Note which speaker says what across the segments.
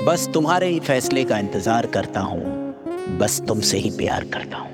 Speaker 1: बस तुम्हारे ही फैसले का इंतजार करता हूँ, बस तुमसे ही प्यार करता हूँ।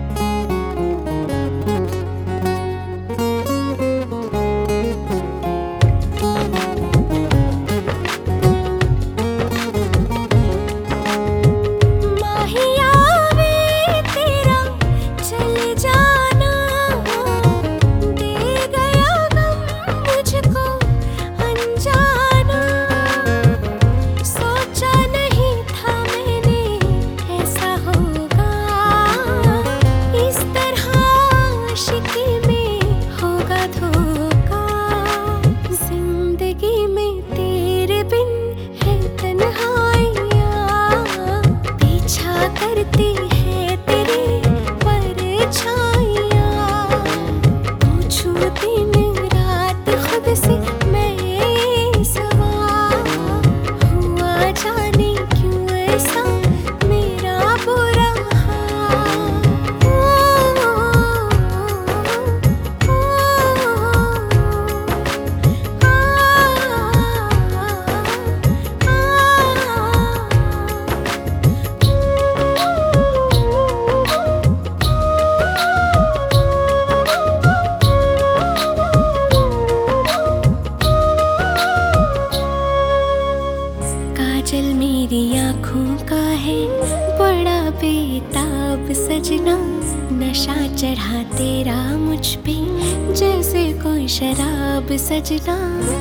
Speaker 2: काजल मेरी आँखों का है बड़ा बेताब सजना, नशा चढ़ा तेरा मुझ पे जैसे कोई शराब सजना।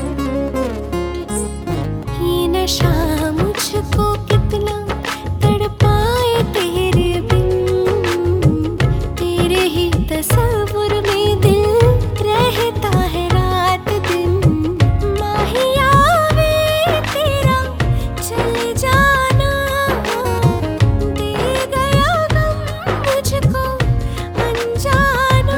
Speaker 2: ये नशा मुझको कितना तड़पाए तेरे बिन, तेरे ही तस्वुर में दिल रहता है रात दिन। माहिया वे तेरा चले जाना दे गया गम मुझको अनजाना,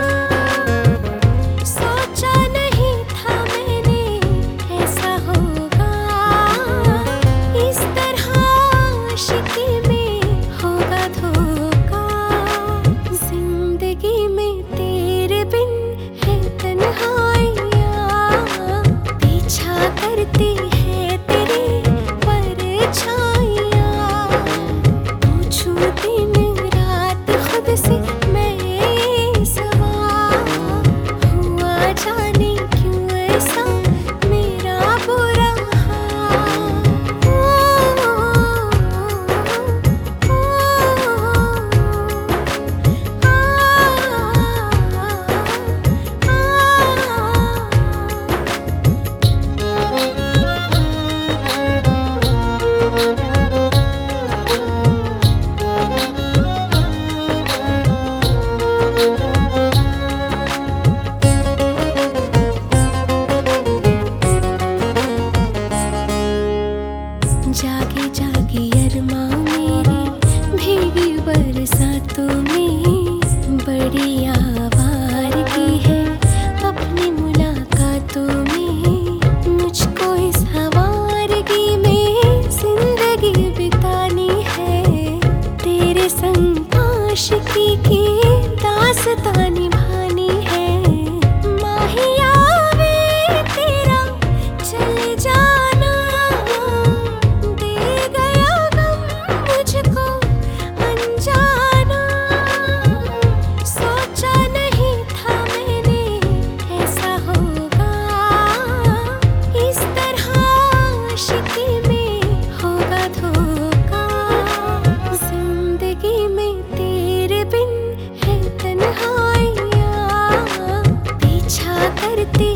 Speaker 2: सोचा नहीं था मैंने ऐसा होगा, इस तरह आशिकी में होगा धोखा। जिंदगी में तेरे बिन है तन्हाइयाँ, पीछा करती है तेरी परछाइयाँ। पूछूं दिन रात खुद से मैं ये सवाल, हुआ जाने क्यों ऐसा मेरा बुरा जागे जागे अरमा मेरे भीगी बरसातों में, बड़ी आवारगी है अपनी मुलाकातों में। मुझको इस आवारगी में जिंदगी बितानी है, तेरे संग आशिकी की दास्तां निभानी है। माहिया वे तेरा चले जाना दे गया गम मुझको अनजाना, सोचा नहीं था मैंने ऐसा होगा, इस तरह आशिकी में होगा धोखा। जिंदगी में तेरे बिन है तन्हाइयाँ, पीछा करती